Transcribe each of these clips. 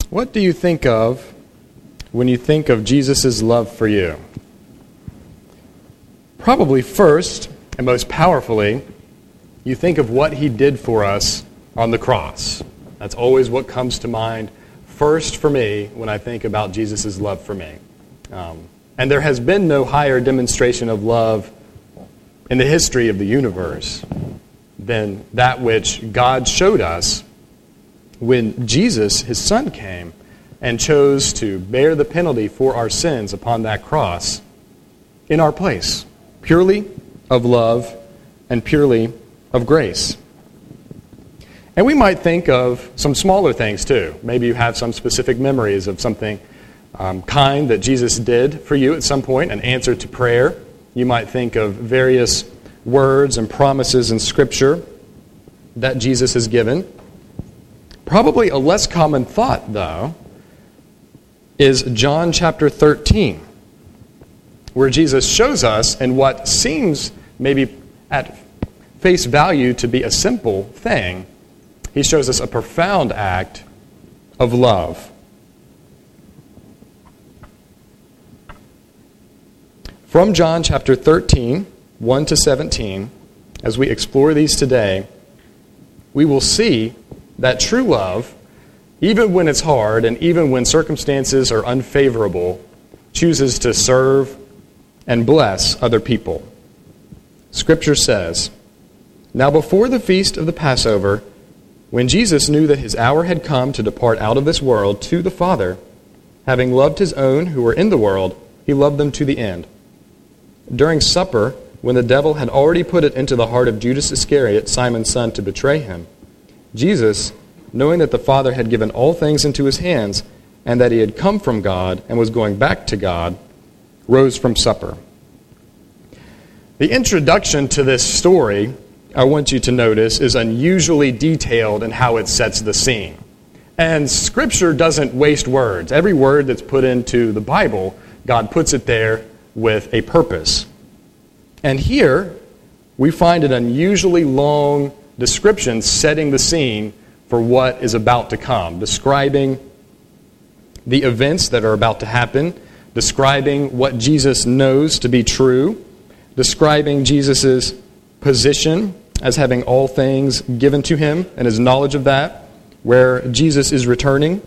What do you think of when you think of Jesus' love for you? Probably first and most powerfully, you think of what he did for us on the cross. That's always what comes to mind first for me when I think about Jesus' love for me. And there has been no higher demonstration of love in the history of the universe than that which God showed us when Jesus, his Son, came and chose to bear the penalty for our sins upon that cross in our place, purely of love and purely of grace. And we might think of some smaller things too. Maybe you have some specific memories of something kind that Jesus did for you at some point, an answer to prayer. You might think of various words and promises in Scripture that Jesus has given. Probably a less common thought, though, is John chapter 13, where Jesus shows us in what seems maybe at face value to be a simple thing, he shows us a profound act of love. From John chapter 13, 1 to 17, as we explore these today, we will see that true love, even when it's hard and even when circumstances are unfavorable, chooses to serve and bless other people. Scripture says, "Now before the feast of the Passover, when Jesus knew that his hour had come to depart out of this world to the Father, having loved his own who were in the world, he loved them to the end. During supper, when the devil had already put it into the heart of Judas Iscariot, Simon's son, to betray him, Jesus, knowing that the Father had given all things into his hands, and that he had come from God and was going back to God, rose from supper." The introduction to this story, I want you to notice, is unusually detailed in how it sets the scene. And Scripture doesn't waste words. Every word that's put into the Bible, God puts it there with a purpose. And here, we find an unusually long description setting the scene for what is about to come, describing the events that are about to happen, describing what Jesus knows to be true, describing Jesus' position as having all things given to him and his knowledge of that, where Jesus is returning.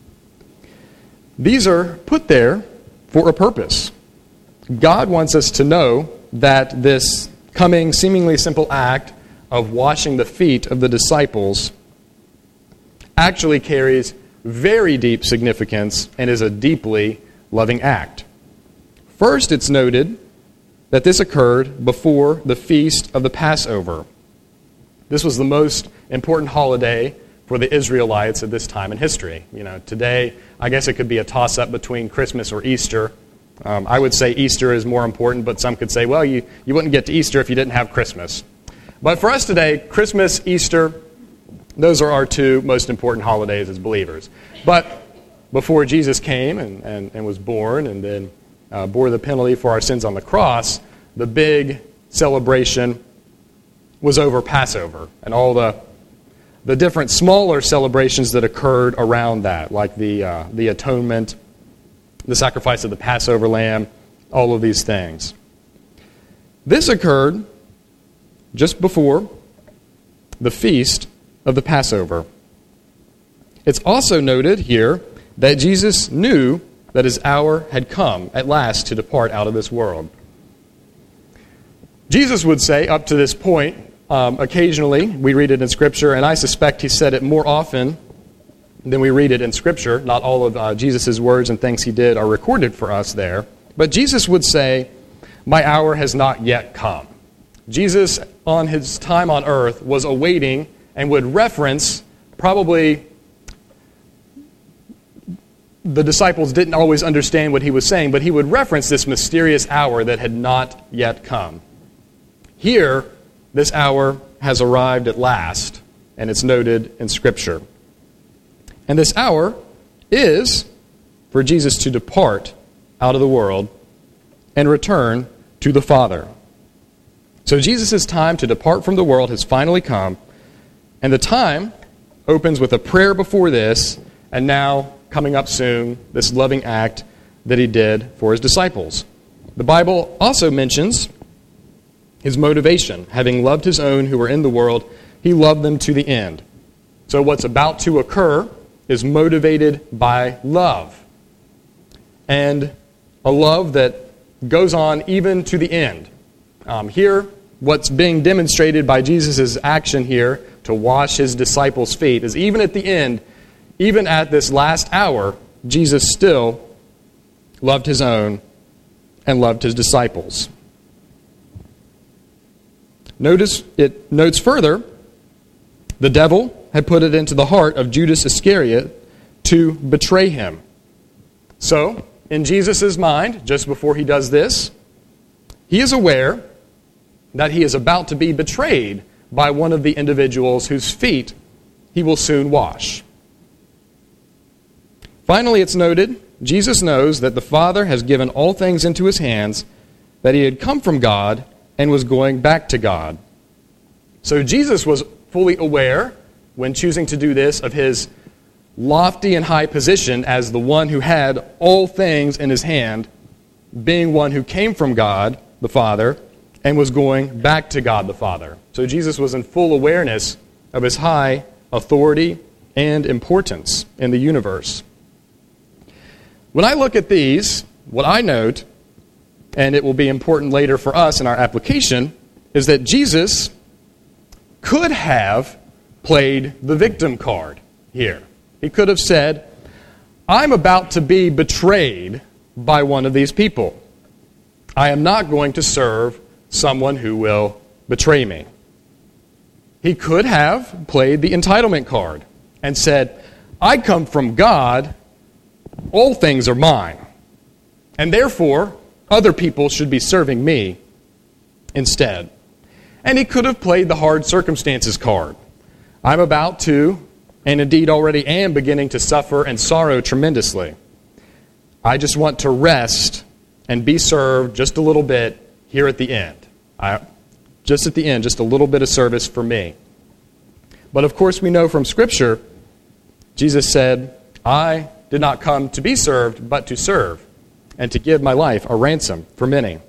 These are put there for a purpose. God wants us to know that this coming seemingly simple act of washing the feet of the disciples actually carries very deep significance and is a deeply loving act. First, it's noted that this occurred before the feast of the Passover. This was the most important holiday for the Israelites at this time in history. Today, I guess it could be a toss-up between Christmas or Easter. I would say Easter is more important, but some could say, well, you wouldn't get to Easter if you didn't have Christmas. But for us today, Christmas, Easter, those are our two most important holidays as believers. But before Jesus came and was born and then bore the penalty for our sins on the cross, the big celebration was over Passover and all the different smaller celebrations that occurred around that, like the atonement, the sacrifice of the Passover lamb, all of these things. This occurred just before the feast of the Passover. It's also noted here that Jesus knew that his hour had come at last to depart out of this world. Jesus would say, up to this point, occasionally we read it in Scripture, and I suspect he said it more often than we read it in Scripture. Not all of Jesus' words and things he did are recorded for us there. But Jesus would say, "My hour has not yet come." Jesus, on his time on earth, was awaiting and would reference, probably the disciples didn't always understand what he was saying, but he would reference this mysterious hour that had not yet come. Here, this hour has arrived at last, and it's noted in Scripture. And this hour is for Jesus to depart out of the world and return to the Father. So Jesus' time to depart from the world has finally come, and the time opens with a prayer before this, and now coming up soon, this loving act that he did for his disciples. The Bible also mentions his motivation. Having loved his own who were in the world, he loved them to the end. So what's about to occur is motivated by love. And a love that goes on even to the end. Here, what's being demonstrated by Jesus' action here to wash his disciples' feet is even at the end, even at this last hour, Jesus still loved his own and loved his disciples. Notice it notes further, the devil had put it into the heart of Judas Iscariot to betray him. So, in Jesus' mind, just before he does this, he is aware that he is about to be betrayed by one of the individuals whose feet he will soon wash. Finally, it's noted, Jesus knows that the Father has given all things into his hands, that he had come from God and was going back to God. So Jesus was fully aware, when choosing to do this, of his lofty and high position as the one who had all things in his hand, being one who came from God, the Father, and was going back to God the Father. So Jesus was in full awareness of his high authority and importance in the universe. When I look at these, what I note, and it will be important later for us in our application, is that Jesus could have played the victim card here. He could have said, I'm about to be betrayed by one of these people. I am not going to serve someone who will betray me. He could have played the entitlement card and said, I come from God, all things are mine, and therefore other people should be serving me instead. And he could have played the hard circumstances card. I'm about to, and indeed already am beginning to suffer and sorrow tremendously. I just want to rest and be served just a little bit here at the end. Just at the end, just a little bit of service for me. But of course we know from Scripture, Jesus said, I did not come to be served, but to serve, and to give my life a ransom for many.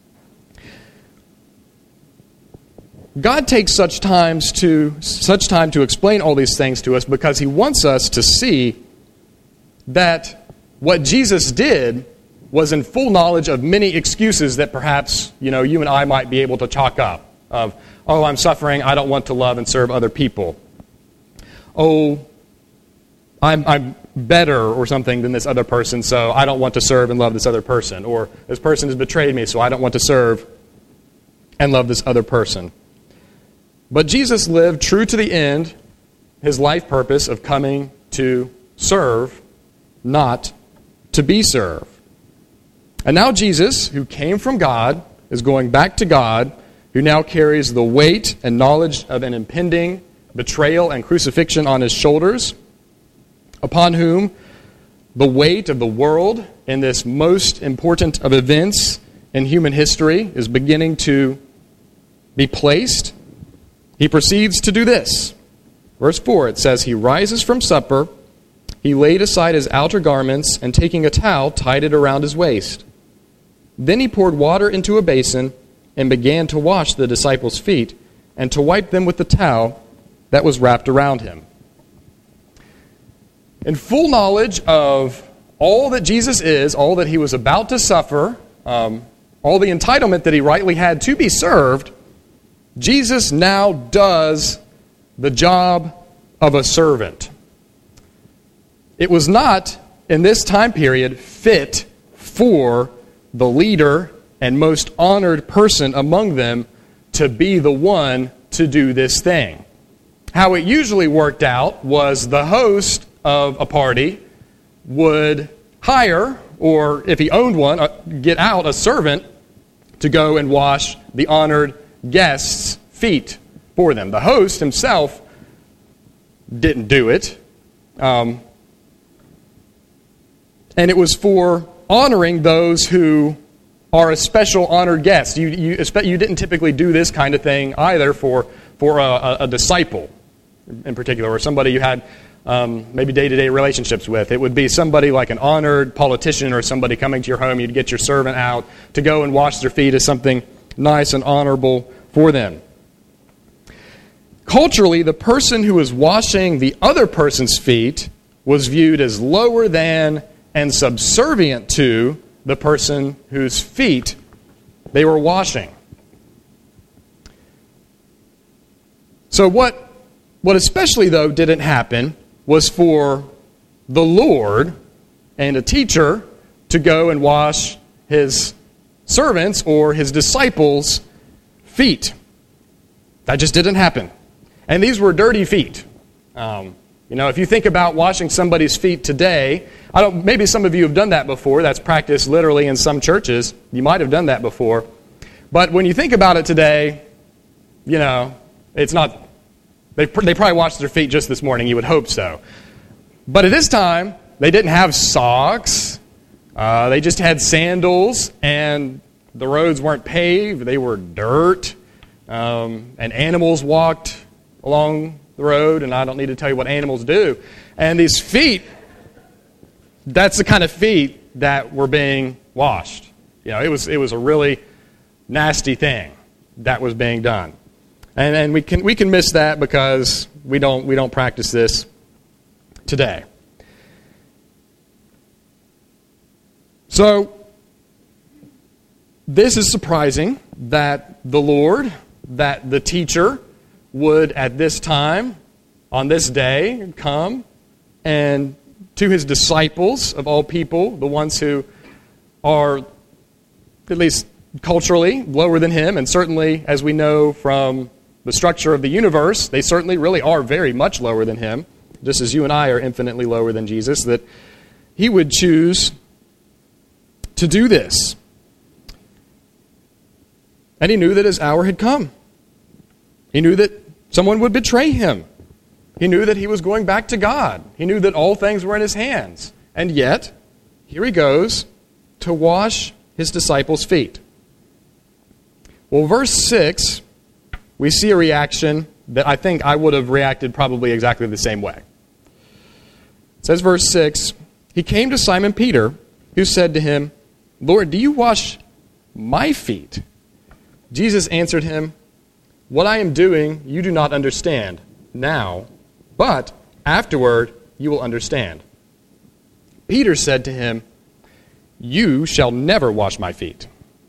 God takes such time to explain all these things to us because he wants us to see that what Jesus did was in full knowledge of many excuses that perhaps, you and I might be able to chalk up. Of, oh, I'm suffering, I don't want to love and serve other people. Oh, I'm better or something than this other person, so I don't want to serve and love this other person. Or this person has betrayed me, so I don't want to serve and love this other person. But Jesus lived true to the end, his life purpose of coming to serve, not to be served. And now Jesus, who came from God, is going back to God, who now carries the weight and knowledge of an impending betrayal and crucifixion on his shoulders, upon whom the weight of the world in this most important of events in human history is beginning to be placed. He proceeds to do this. Verse 4, it says, he rises from supper, he laid aside his outer garments, and taking a towel, tied it around his waist. Then he poured water into a basin and began to wash the disciples' feet and to wipe them with the towel that was wrapped around him. In full knowledge of all that Jesus is, all that he was about to suffer, all the entitlement that he rightly had to be served, Jesus now does the job of a servant. It was not, in this time period, fit for the leader and most honored person among them to be the one to do this thing. How it usually worked out was the host of a party would hire, or if he owned one, get out a servant to go and wash the honored guests' feet for them. The host himself didn't do it. And it was for honoring those who are a special honored guest. You didn't typically do this kind of thing either for a disciple in particular, or somebody you had maybe day-to-day relationships with. It would be somebody like an honored politician or somebody coming to your home. You'd get your servant out to go and wash their feet as something nice and honorable for them. Culturally, the person who was washing the other person's feet was viewed as lower than and subservient to the person whose feet they were washing. So what especially, though, didn't happen was for the Lord and a teacher to go and wash his servants or his disciples' feet. That just didn't happen. And these were dirty feet. If you think about washing somebody's feet today, maybe some of you have done that before. That's practiced literally in some churches. You might have done that before. But when you think about it today, it's not. They probably washed their feet just this morning. You would hope so. But at this time, they didn't have socks. They just had sandals, and the roads weren't paved. They were dirt, and animals walked along the road, and I don't need to tell you what animals do. And these feet, that's the kind of feet that were being washed. It was a really nasty thing that was being done. And we can miss that because we don't practice this today. So this is surprising that the Lord, that the teacher would at this time, on this day, come and to his disciples of all people, the ones who are at least culturally lower than him, and certainly, as we know from the structure of the universe, they certainly really are very much lower than him, just as you and I are infinitely lower than Jesus, that he would choose to do this. And he knew that his hour had come. He knew that someone would betray him. He knew that he was going back to God. He knew that all things were in his hands. And yet, here he goes to wash his disciples' feet. Well, verse 6, we see a reaction that I think I would have reacted probably exactly the same way. It says, verse 6, he came to Simon Peter, who said to him, Lord, do you wash my feet? Jesus answered him, what I am doing you do not understand now, but afterward you will understand. Peter said to him, you shall never wash my feet.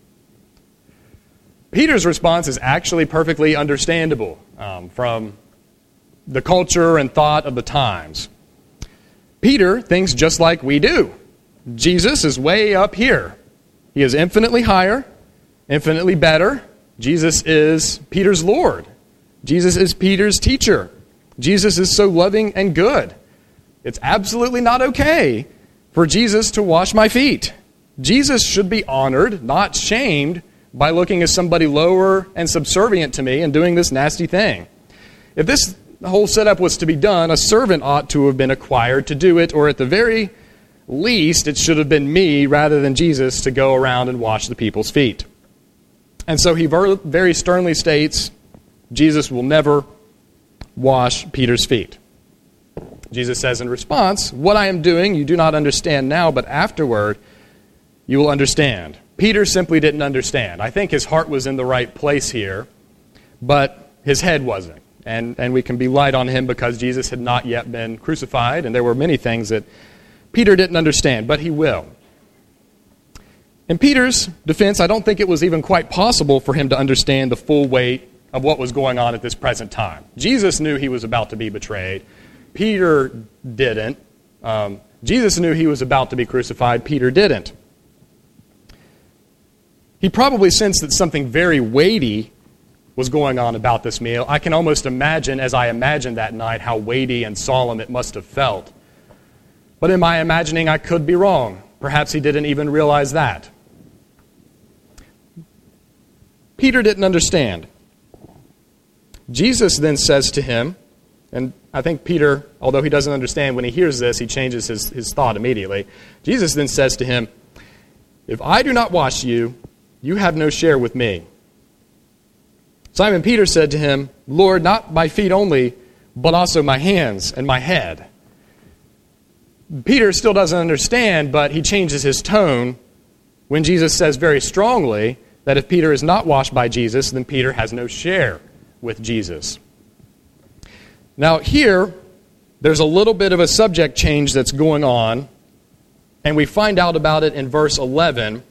Peter's response is actually perfectly understandable from the culture and thought of the times. Peter thinks just like we do. Jesus is way up here. He is infinitely higher, infinitely better. Jesus is Peter's Lord. Jesus is Peter's teacher. Jesus is so loving and good. It's absolutely not okay for Jesus to wash my feet. Jesus should be honored, not shamed, by looking as somebody lower and subservient to me and doing this nasty thing. If this whole setup was to be done, a servant ought to have been acquired to do it, or at the very least, it should have been me rather than Jesus to go around and wash the people's feet. And so he very sternly states, Jesus will never wash Peter's feet. Jesus says in response, what I am doing you do not understand now, but afterward you will understand. Peter simply didn't understand. I think his heart was in the right place here, but his head wasn't. And we can be light on him because Jesus had not yet been crucified, and there were many things that Peter didn't understand, but he will. In Peter's defense, I don't think it was even quite possible for him to understand the full weight of what was going on at this present time. Jesus knew he was about to be betrayed. Peter didn't. Jesus knew he was about to be crucified. Peter didn't. He probably sensed that something very weighty was going on about this meal. I can almost imagine, as I imagined that night, how weighty and solemn it must have felt. But in my imagining, I could be wrong. Perhaps he didn't even realize that. Peter didn't understand. Jesus then says to him, and I think Peter, although he doesn't understand, when he hears this, he changes his thought immediately. Jesus then says to him, if I do not wash you, you have no share with me. Simon Peter said to him, Lord, not my feet only, but also my hands and my head. Peter still doesn't understand, but he changes his tone when Jesus says very strongly that if Peter is not washed by Jesus, then Peter has no share with Jesus. Now here, there's a little bit of a subject change that's going on, and we find out about it in verse 11.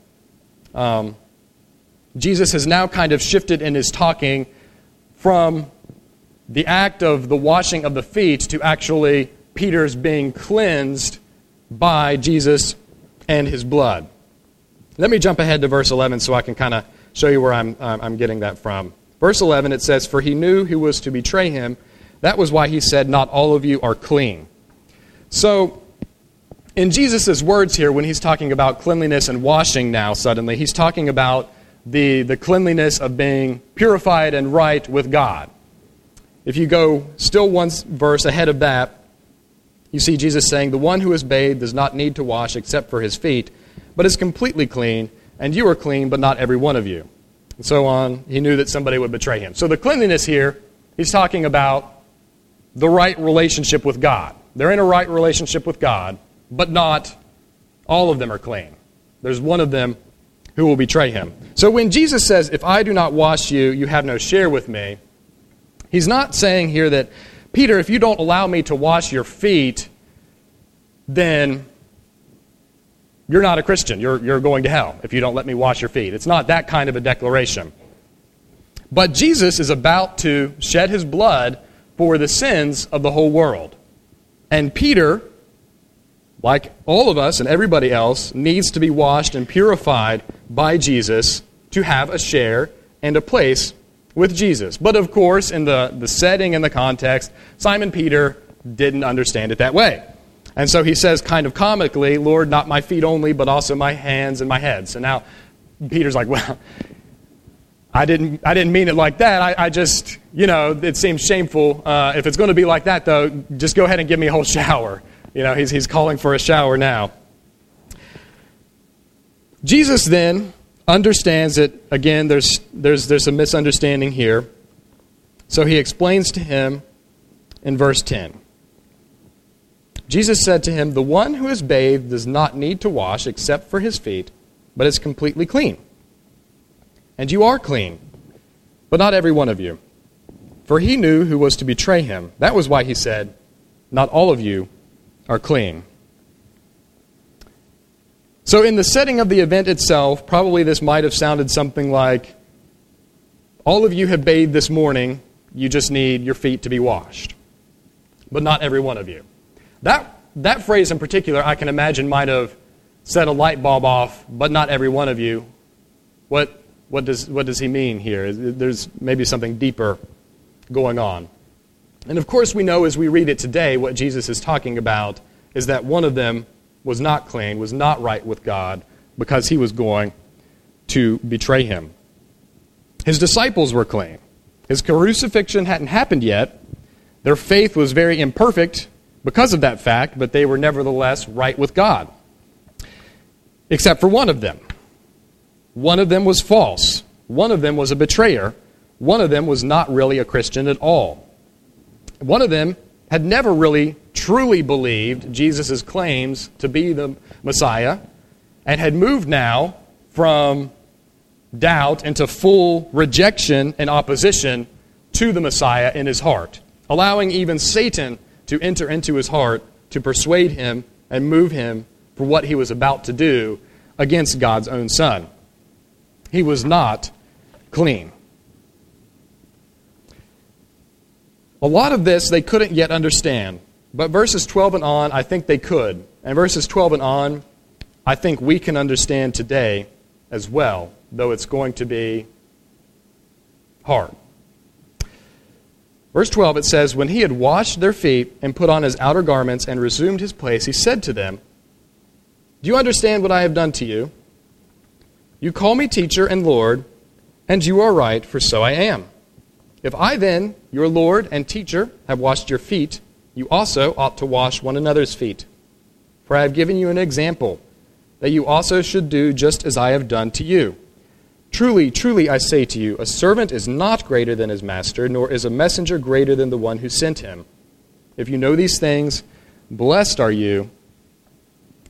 Jesus has now kind of shifted in his talking from the act of the washing of the feet to actually Peter's being cleansed by Jesus and his blood. Let me jump ahead to verse 11 so I can kind of show you where I'm getting that from. Verse 11, it says, "For he knew who was to betray him. That was why he said, 'Not all of you are clean.'" So, in Jesus' words here, when he's talking about cleanliness and washing now suddenly, he's talking about the cleanliness of being purified and right with God. If you go still one verse ahead of that, you see Jesus saying, "The one who is bathed does not need to wash except for his feet, but is completely clean, and you are clean, but not every one of you." And so on. He knew that somebody would betray him. So the cleanliness here, he's talking about the right relationship with God. They're in a right relationship with God, but not all of them are clean. There's one of them who will betray him. So when Jesus says, "If I do not wash you, you have no share with me," he's not saying here that, "Peter, if you don't allow me to wash your feet, then you're not a Christian. You're going to hell if you don't let me wash your feet." It's not that kind of a declaration. But Jesus is about to shed his blood for the sins of the whole world. And Peter, like all of us and everybody else, needs to be washed and purified by Jesus to have a share and a place with Jesus. But of course, in the setting and the context, Simon Peter didn't understand it that way. And so he says kind of comically, "Lord, not my feet only, but also my hands and my head." So now Peter's like, "Well, I didn't mean it like that. I just, it seems shameful. If it's going to be like that, though, just go ahead and give me a whole shower." He's calling for a shower now. Jesus then understands that, again, there's a misunderstanding here. So he explains to him in verse 10. Jesus said to him, "The one who is bathed does not need to wash except for his feet, but is completely clean. And you are clean, but not every one of you." For he knew who was to betray him. That was why he said, "Not all of you are clean." So in the setting of the event itself, probably this might have sounded something like, "All of you have bathed this morning, you just need your feet to be washed. But not every one of you." That phrase in particular, I can imagine, might have set a light bulb off, "But not every one of you." What does he mean here? There's maybe something deeper going on. And of course we know as we read it today, what Jesus is talking about is that one of them was not clean, was not right with God, because he was going to betray him. His disciples were clean. His crucifixion hadn't happened yet. Their faith was very imperfect because of that fact, but they were nevertheless right with God. Except for one of them. One of them was false. One of them was a betrayer. One of them was not really a Christian at all. One of them had never really truly believed Jesus' claims to be the Messiah and had moved now from doubt into full rejection and opposition to the Messiah in his heart, allowing even Satan to enter into his heart to persuade him and move him for what he was about to do against God's own Son. He was not clean. A lot of this they couldn't yet understand, but verses 12 and on, I think they could. And verses 12 and on, I think we can understand today as well, though it's going to be hard. Verse 12, it says, "When he had washed their feet and put on his outer garments and resumed his place, he said to them, 'Do you understand what I have done to you? You call me teacher and Lord, and you are right, for so I am. If I then, your Lord and teacher, have washed your feet, you also ought to wash one another's feet. For I have given you an example, that you also should do just as I have done to you. Truly, truly, I say to you, a servant is not greater than his master, nor is a messenger greater than the one who sent him. If you know these things, blessed are you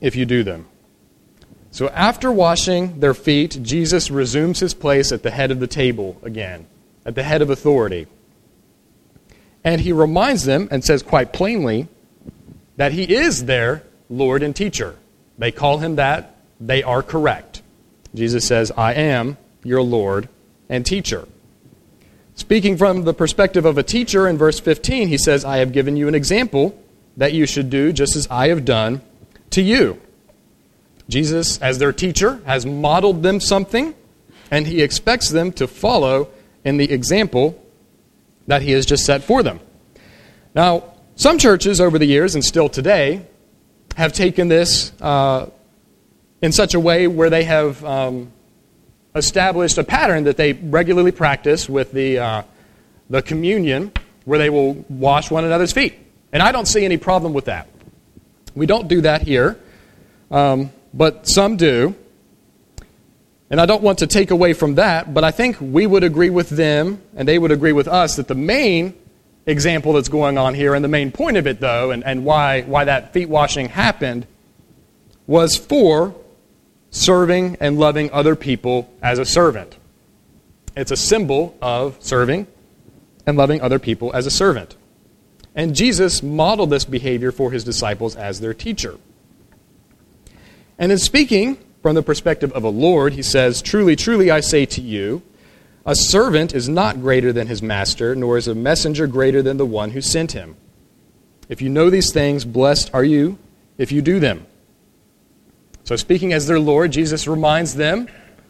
if you do them. So after washing their feet, Jesus resumes his place at the head of the table again, at the head of authority. And he reminds them and says quite plainly that he is their Lord and teacher. They call him that. They are correct. Jesus says, I am your Lord and teacher. Speaking from the perspective of a teacher, in verse 15, he says, I have given you an example that you should do just as I have done to you. Jesus, as their teacher, has modeled them something, and he expects them to follow in the example that he has just set for them. Now, some churches over the years, and still today, have taken this in such a way where they have established a pattern that they regularly practice with the communion, where they will wash one another's feet. And I don't see any problem with that. We don't do that here. But some do. And I don't want to take away from that, but I think we would agree with them, and they would agree with us, that the main example that's going on here, and the main point of it, though, and why that feet washing happened, was for serving and loving other people as a servant. It's a symbol of serving and loving other people as a servant. And Jesus modeled this behavior for his disciples as their teacher. And in speaking from the perspective of a Lord, he says, Truly, truly, I say to you, a servant is not greater than his master, nor is a messenger greater than the one who sent him. If you know these things, blessed are you if you do them. So speaking as their Lord, Jesus reminds them,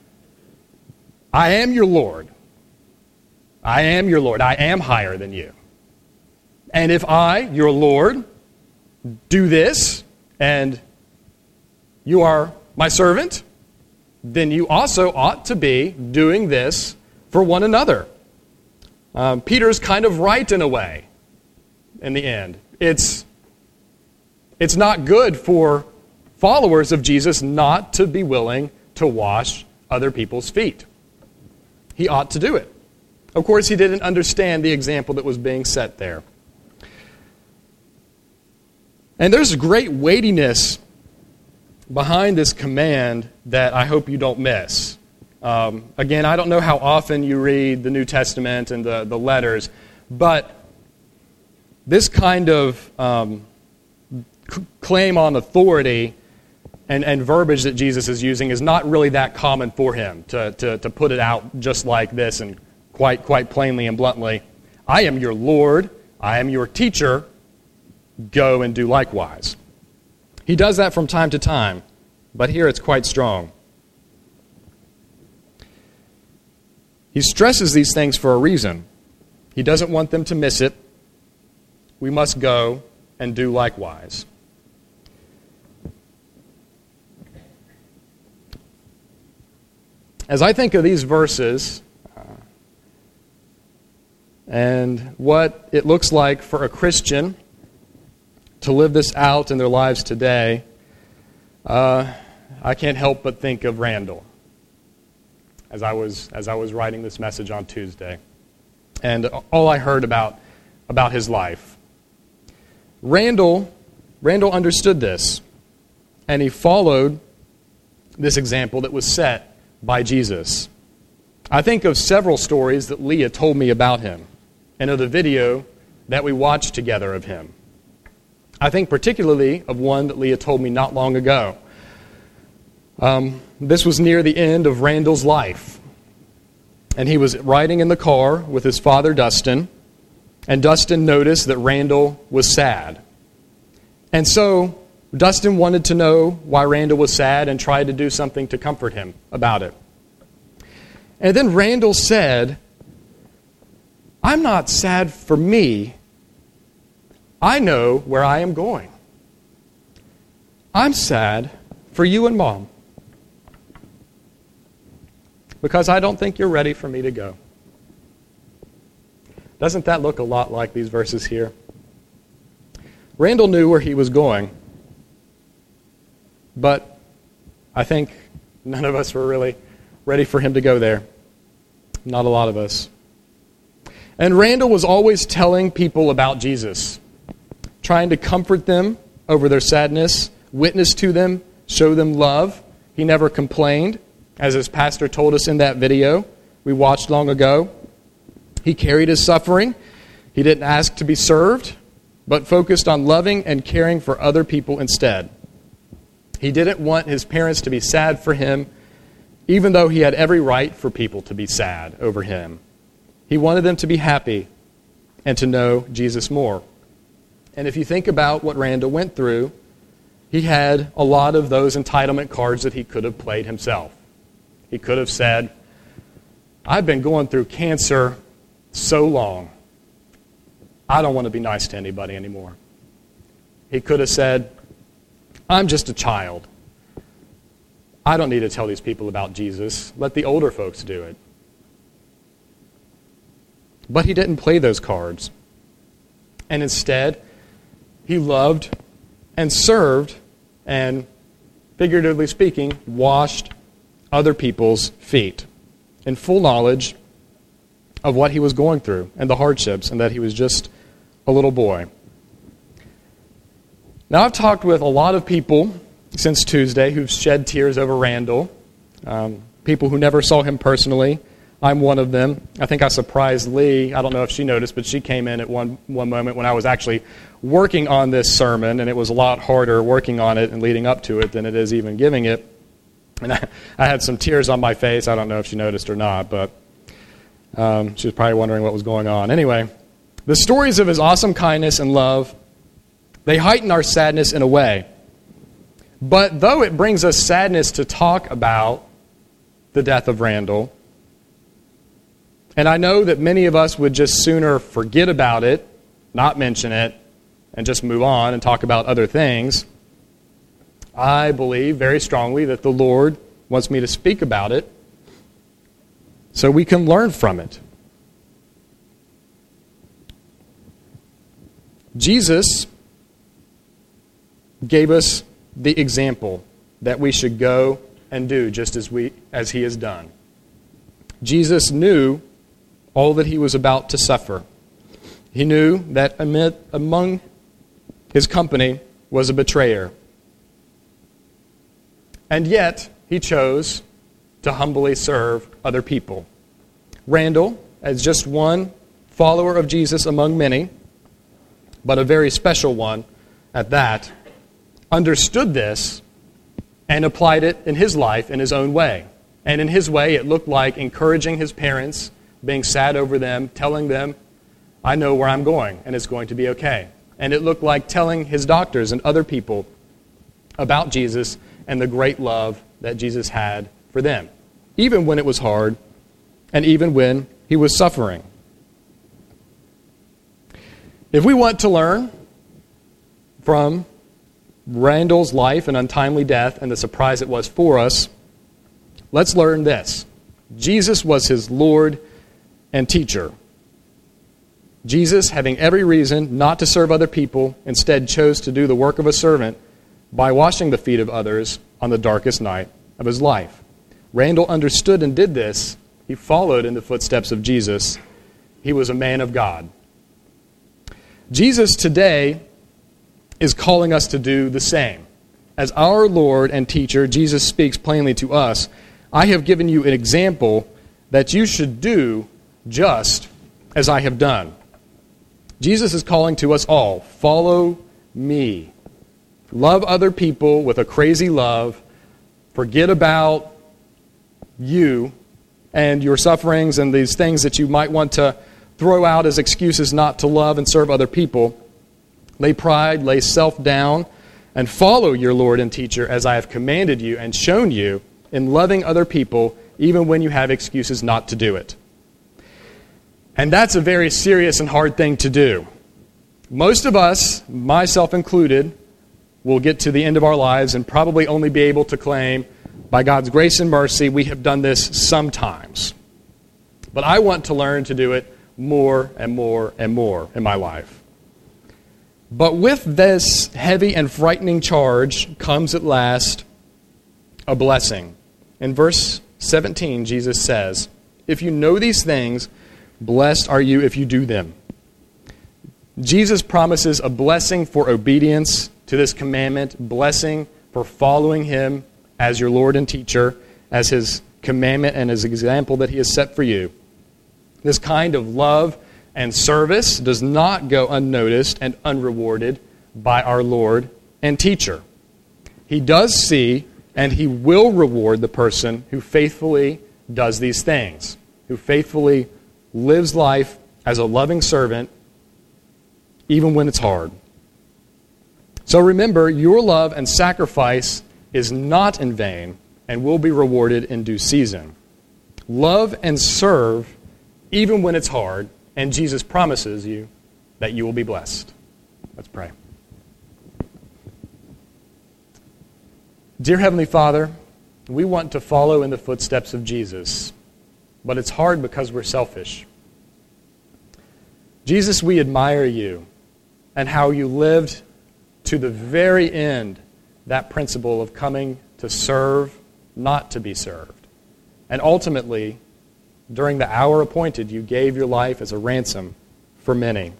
I am your Lord. I am your Lord. I am higher than you. And if I, your Lord, do this, and you are my servant, then you also ought to be doing this for one another. Peter's kind of right in a way in the end. It's not good for followers of Jesus not to be willing to wash other people's feet. He ought to do it. Of course, he didn't understand the example that was being set there. And there's great weightiness behind this command that I hope you don't miss. Again, I don't know how often you read the New Testament and the letters, but this kind of claim on authority and verbiage that Jesus is using is not really that common for him to put it out just like this and quite plainly and bluntly. I am your Lord, I am your teacher, go and do likewise. He does that from time to time, but here it's quite strong. He stresses these things for a reason. He doesn't want them to miss it. We must go and do likewise. As I think of these verses and what it looks like for a Christian to live this out in their lives today, I can't help but think of Randall as I was writing this message on Tuesday, and all I heard about his life. Randall understood this, and he followed this example that was set by Jesus. I think of several stories that Leah told me about him, and of the video that we watched together of him. I think particularly of one that Leah told me not long ago. This was near the end of Randall's life. And he was riding in the car with his father, Dustin. And Dustin noticed that Randall was sad. And so Dustin wanted to know why Randall was sad and tried to do something to comfort him about it. And then Randall said, I'm not sad for me. I know where I am going. I'm sad for you and Mom, because I don't think you're ready for me to go. Doesn't that look a lot like these verses here? Randall knew where he was going, but I think none of us were really ready for him to go there. Not a lot of us. And Randall was always telling people about Jesus, trying to comfort them over their sadness, witness to them, show them love. He never complained, as his pastor told us in that video we watched long ago. He carried his suffering. He didn't ask to be served, but focused on loving and caring for other people instead. He didn't want his parents to be sad for him, even though he had every right for people to be sad over him. He wanted them to be happy and to know Jesus more. And if you think about what Randall went through, he had a lot of those entitlement cards that he could have played himself. He could have said, I've been going through cancer so long, I don't want to be nice to anybody anymore. He could have said, I'm just a child. I don't need to tell these people about Jesus. Let the older folks do it. But he didn't play those cards. And instead, he loved and served and, figuratively speaking, washed other people's feet in full knowledge of what he was going through and the hardships, and that he was just a little boy. Now, I've talked with a lot of people since Tuesday who've shed tears over Randall, people who never saw him personally. I'm one of them. I think I surprised Lee. I don't know if she noticed, but she came in at one moment when I was actually working on this sermon, and it was a lot harder working on it and leading up to it than it is even giving it. And I had some tears on my face. I don't know if she noticed or not, but she was probably wondering what was going on. Anyway, the stories of his awesome kindness and love, they heighten our sadness in a way. But though it brings us sadness to talk about the death of Randall, and I know that many of us would just sooner forget about it, not mention it, and just move on and talk about other things, I believe very strongly that the Lord wants me to speak about it so we can learn from it. Jesus gave us the example that we should go and do just as he has done. Jesus knew all that he was about to suffer. He knew that among his company was a betrayer. And yet, he chose to humbly serve other people. Randall, as just one follower of Jesus among many, but a very special one at that, understood this and applied it in his life in his own way. And in his way, it looked like encouraging his parents, being sad over them, telling them, I know where I'm going, and it's going to be okay. And it looked like telling his doctors and other people about Jesus and the great love that Jesus had for them, even when it was hard and even when he was suffering. If we want to learn from Randall's life and untimely death and the surprise it was for us, let's learn this. Jesus was his Lord and teacher. Jesus, having every reason not to serve other people, instead chose to do the work of a servant by washing the feet of others on the darkest night of his life. Randall understood and did this. He followed in the footsteps of Jesus. He was a man of God. Jesus today is calling us to do the same. As our Lord and teacher, Jesus speaks plainly to us, I have given you an example that you should do just as I have done. Jesus is calling to us all, follow me. Love other people with a crazy love. Forget about you and your sufferings and these things that you might want to throw out as excuses not to love and serve other people. Lay pride, lay self down, and follow your Lord and teacher as I have commanded you and shown you in loving other people, even when you have excuses not to do it. And that's a very serious and hard thing to do. Most of us, myself included, will get to the end of our lives and probably only be able to claim, by God's grace and mercy, we have done this sometimes. But I want to learn to do it more and more and more in my life. But with this heavy and frightening charge comes at last a blessing. In verse 17, Jesus says, if you know these things, blessed are you if you do them. Jesus promises a blessing for obedience to this commandment, blessing for following him as your Lord and teacher, as his commandment and his example that he has set for you. This kind of love and service does not go unnoticed and unrewarded by our Lord and teacher. He does see and he will reward the person who faithfully does these things, who faithfully lives life as a loving servant, even when it's hard. So remember, your love and sacrifice is not in vain and will be rewarded in due season. Love and serve even when it's hard, and Jesus promises you that you will be blessed. Let's pray. Dear Heavenly Father, we want to follow in the footsteps of Jesus, but it's hard because we're selfish. Jesus, we admire you and how you lived to the very end that principle of coming to serve, not to be served. And ultimately, during the hour appointed, you gave your life as a ransom for many.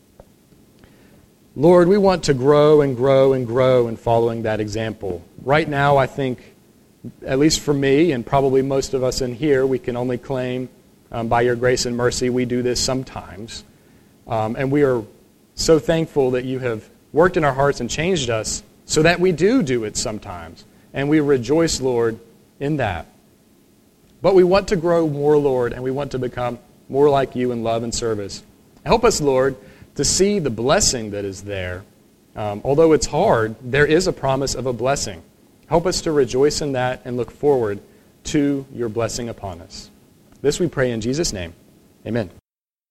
Lord, we want to grow and grow and grow in following that example. Right now, I think, at least for me and probably most of us in here, we can only claim by your grace and mercy we do this sometimes. And we are so thankful that you have worked in our hearts and changed us so that we do it sometimes. And we rejoice, Lord, in that. But we want to grow more, Lord, and we want to become more like you in love and service. Help us, Lord, to see the blessing that is there. Although it's hard, there is a promise of a blessing. Help us to rejoice in that and look forward to your blessing upon us. This we pray in Jesus' name. Amen.